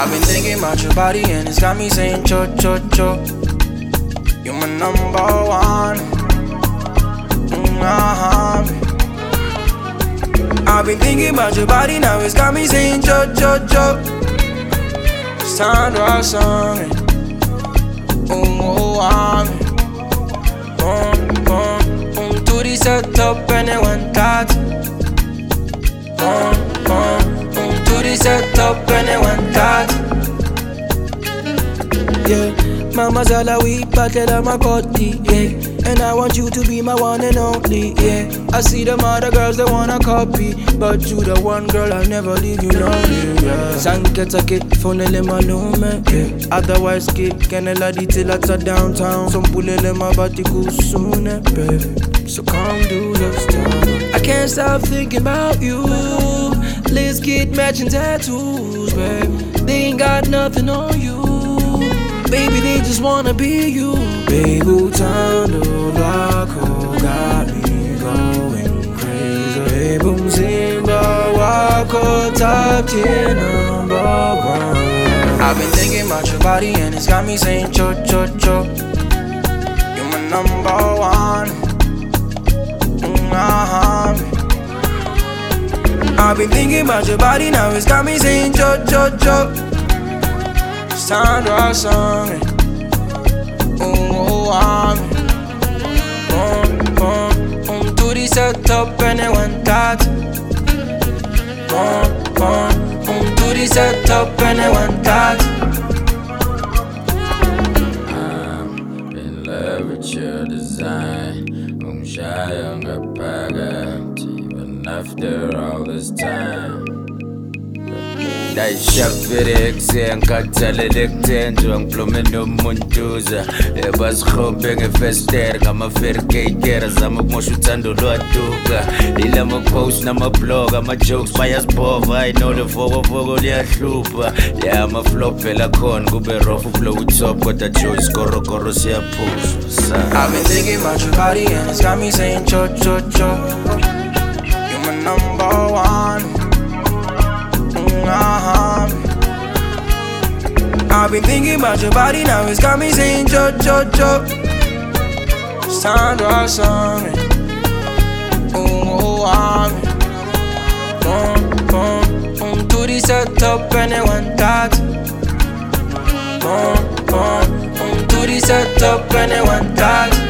I've been thinking about your body and it's got me saying cho cho cho. You're my number one. I've been thinking about your body, now it's got me saying cho cho cho. It's time to rock something. To the set up and it went that. To the set up and it went that. Yeah, mama's all a week, but I'm a cutty, yeah. And I want you to be my one and only, yeah. I see them other girls that wanna copy, but you the one girl I'll never leave you lonely, yeah. Sanketake, phonele malume, yeah. Otherwise, kenela di till at a downtown. Some pulele mabati kusune, baby. So come do this time. I can't stop thinking about you. Let's get matching tattoos, baby. They ain't got nothing on you. Baby, they just wanna be you. Baby, time to rock, oh, got me going crazy. Baby, Simba, Wako, top 10, number one. I've been thinking about your body and it's got me saying cho cho cho. You're my number one. I've been thinking about your body, now it's got me saying cho cho cho. It's time to rock something. To the set up and it went that. To the set up and it went that. I'm in love with your design. I'm shy on the pageant, even after all this time. Ndayishafirek sengikhathalele kuthenjwa ngiplume nomuntuza ebasikhombe ngefester ngama-fairgater zama ukumosha uthando lwaduka ila ma-post nama-blog ama-jokes bayazibhova I know levokovoko liyahlupha ya ama-flop vela khona kube rough ublow utop kodwa joy skorokoro siyaphushwa. I've been thinking about your body and it's got me saying cho cho cho. You're my number one. I've been thinking about your body, now it's got me saying cho cho cho. It's time to rock something. To the set up and it went that. To the set up and it went that.